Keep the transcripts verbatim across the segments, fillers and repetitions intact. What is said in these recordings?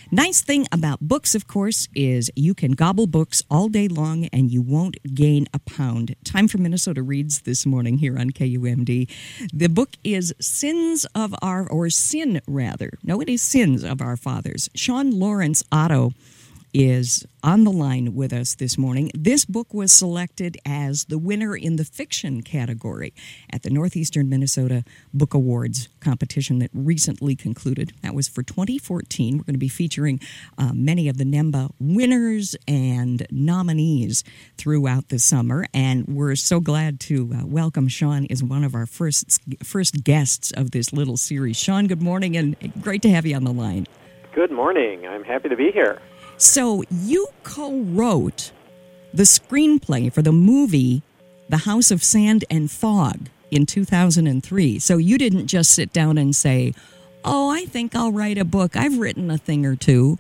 Nice thing about books, of course, is you can gobble books all day long and you won't gain a pound. Time for Minnesota Reads this morning here on K U M D. The book is Sins of Our, or Sin rather. No, it is Sins of Our Fathers. Sean Lawrence Otto is on the line with us this morning. This book was selected as the winner in the fiction category at the Northeastern Minnesota Book Awards competition that recently concluded. That was for twenty fourteen. We're going to be featuring uh, many of the NEMBA winners and nominees throughout the summer, and we're so glad to uh, welcome Sean as one of our first first guests of this little series. Sean, good morning, and great to have you on the line. Good morning. I'm happy to be here. So you co-wrote the screenplay for the movie The House of Sand and Fog in two thousand three. So you didn't just sit down and say, oh, I think I'll write a book. I've written a thing or two.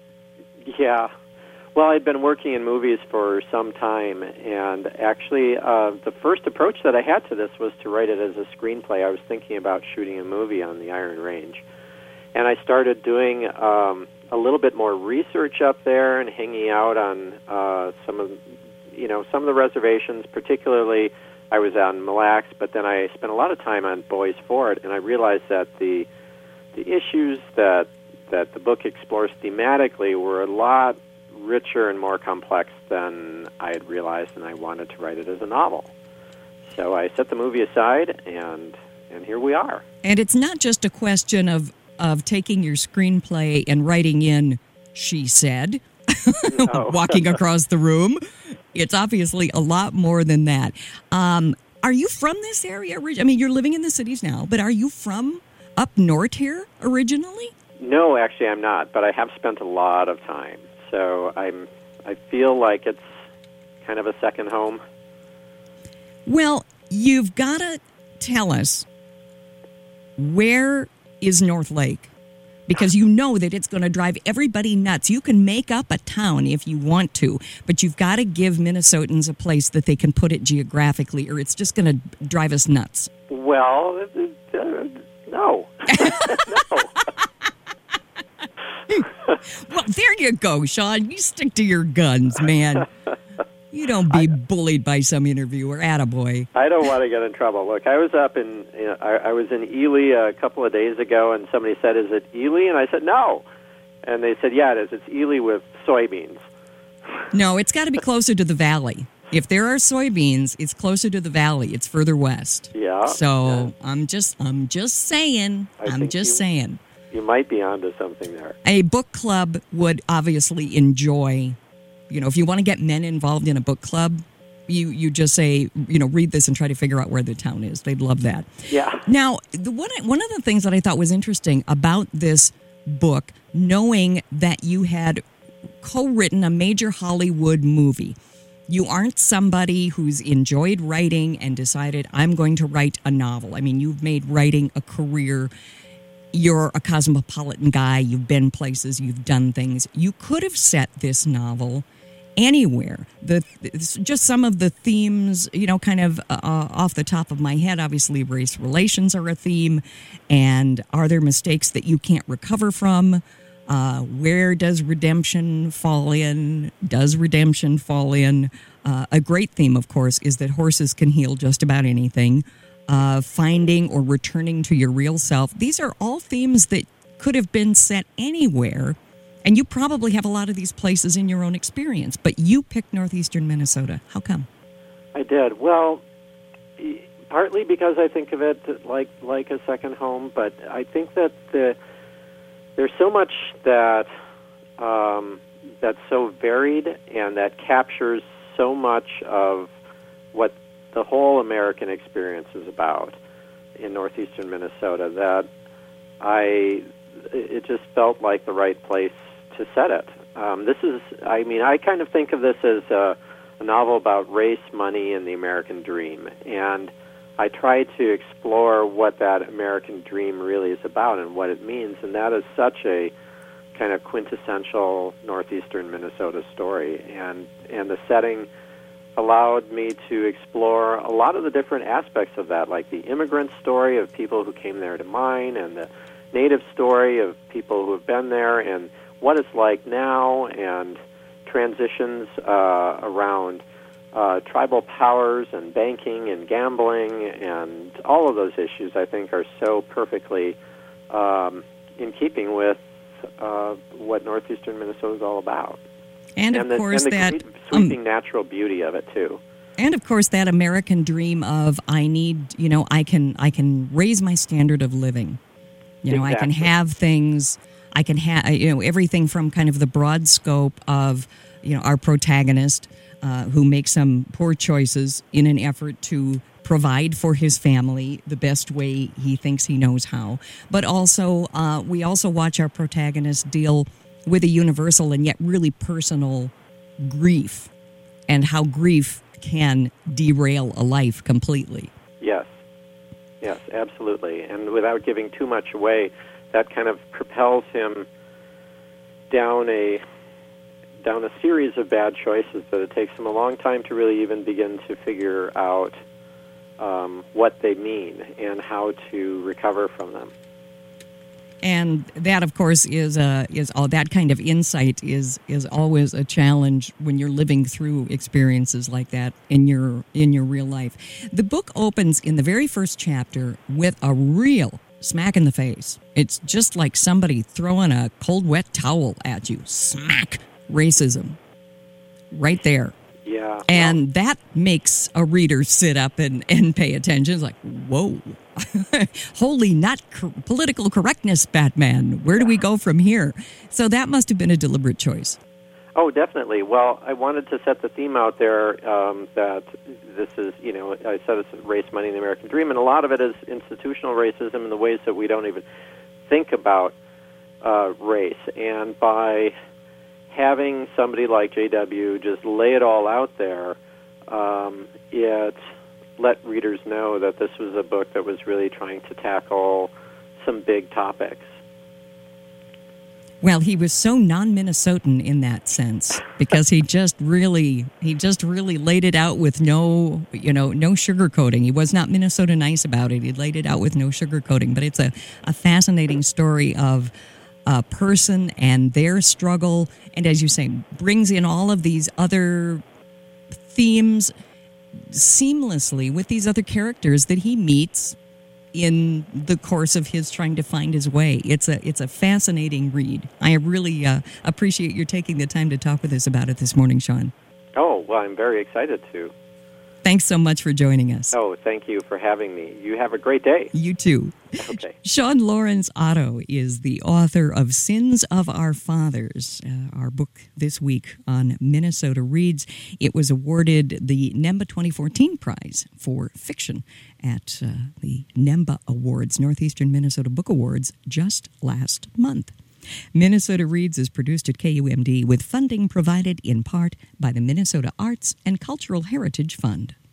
Yeah. Well, I'd been working in movies for some time, and actually uh, the first approach that I had to this was to write it as a screenplay. I was thinking about shooting a movie on the Iron Range. And I started doing um, a little bit more research up there and hanging out on uh, some of, you know, some of the reservations. Particularly, I was on Mille Lacs, but then I spent a lot of time on Bois Forte, and I realized that the the issues that that the book explores thematically were a lot richer and more complex than I had realized, and I wanted to write it as a novel. So I set the movie aside, and and here we are. And it's not just a question of of taking your screenplay and writing in, she said, no. walking across the room. It's obviously a lot more than that. Um, are you from this area? I mean, you're living in the cities now, but are you from up north here originally? No, actually I'm not, but I have spent a lot of time. So I'm, I feel like it's kind of a second home. Well, you've got to tell us where is North Lake, because you know that it's going to drive everybody nuts. You can make up a town if you want to, but you've got to give Minnesotans a place that they can put it geographically, or it's just going to drive us nuts. Well, uh, no. no. Well, there you go, Sean. You stick to your guns, man. You don't be I, bullied by some interviewer. Attaboy. I don't want to get in trouble. Look, I was up in, you know, I, I was in Ely a couple of days ago, and somebody said, is it Ely? And I said, no. And they said, yeah, it is. It's Ely with soybeans. No, it's got to be closer to the valley. If there are soybeans, it's closer to the valley. It's further west. Yeah. So yeah. I'm just, I'm just saying. I I'm just you, saying. You might be onto something there. A book club would obviously enjoy. You know, if you want to get men involved in a book club, you, you just say, you know, read this and try to figure out where the town is. They'd love that. Yeah. Now, the one, one of the things that I thought was interesting about this book, knowing that you had co-written a major Hollywood movie, you aren't somebody who's enjoyed writing and decided, I'm going to write a novel. I mean, you've made writing a career. You're a cosmopolitan guy. You've been places. You've done things. You could have set this novel anywhere. The just some of the themes, you know, kind of uh, off the top of my head, obviously race relations are a theme. And are there mistakes that you can't recover from? Uh, where does redemption fall in? Does redemption fall in? Uh, a great theme, of course, is that horses can heal just about anything. Uh, finding or returning to your real self. These are all themes that could have been set anywhere, and you probably have a lot of these places in your own experience, but you picked Northeastern Minnesota. How come? I did. Well, partly because I think of it like like a second home, but I think that the, there's so much that um, that's so varied and that captures so much of what the whole American experience is about in northeastern Minnesota that I, it just felt like the right place to set it. Um, this is, I mean, I kind of think of this as a, a novel about race, money, and the American dream. And I try to explore what that American dream really is about and what it means. And that is such a kind of quintessential northeastern Minnesota story. And, and the setting allowed me to explore a lot of the different aspects of that, like the immigrant story of people who came there to mine, and the native story of people who have been there, and what it's like now and transitions uh, around uh, tribal powers and banking and gambling and all of those issues, I think, are so perfectly um, in keeping with uh, what northeastern Minnesota is all about. And, and of the, course, and the that sweeping um, natural beauty of it too. And of course, that American dream of I need, you know, I can I can raise my standard of living. You know, Exactly. I can have things. I can have, you know, everything from kind of the broad scope of, you know, our protagonist uh, who makes some poor choices in an effort to provide for his family the best way he thinks he knows how. But also, uh, we also watch our protagonist deal with a universal and yet really personal grief, and how grief can derail a life completely. Yes. Yes, absolutely. And without giving too much away, that kind of propels him down a down a series of bad choices that it takes him a long time to really even begin to figure out um, what they mean and how to recover from them. And that, of course, is uh, is all that kind of insight is is always a challenge when you're living through experiences like that in your in your real life. The book opens in the very first chapter with a real smack in the face. It's just like somebody throwing a cold, wet towel at you. Smack! Racism. Right there. Yeah. And well, that makes a reader sit up and, and pay attention. It's like, whoa. Holy not co- political correctness, Batman. Where do we go from here? So that must have been a deliberate choice. Oh, definitely. Well, I wanted to set the theme out there um, that this is, you know, I said it's race, money, and the American dream, and a lot of it is institutional racism in the ways that we don't even think about uh, race. And by having somebody like J W just lay it all out there, um, it let readers know that this was a book that was really trying to tackle some big topics. Well, he was so non-Minnesotan in that sense because he just really he just really laid it out with no, you know, no sugarcoating. He was not Minnesota nice about it. He laid it out with no sugarcoating. But it's a, a fascinating story of a person and their struggle, and as you say, brings in all of these other themes seamlessly with these other characters that he meets in the course of his trying to find his way. It's a it's a fascinating read. I really uh, appreciate your taking the time to talk with us about it this morning, Sean. Oh, well, I'm very excited to. Thanks so much for joining us. Oh, thank you for having me. You have a great day. You too. Okay. Sean Lawrence Otto is the author of Sins of Our Fathers, uh, our book this week on Minnesota Reads. It was awarded the NEMBA twenty fourteen prize for fiction at uh, the NEMBA Awards, Northeastern Minnesota Book Awards, just last month. Minnesota Reads is produced at K U M D with funding provided in part by the Minnesota Arts and Cultural Heritage Fund.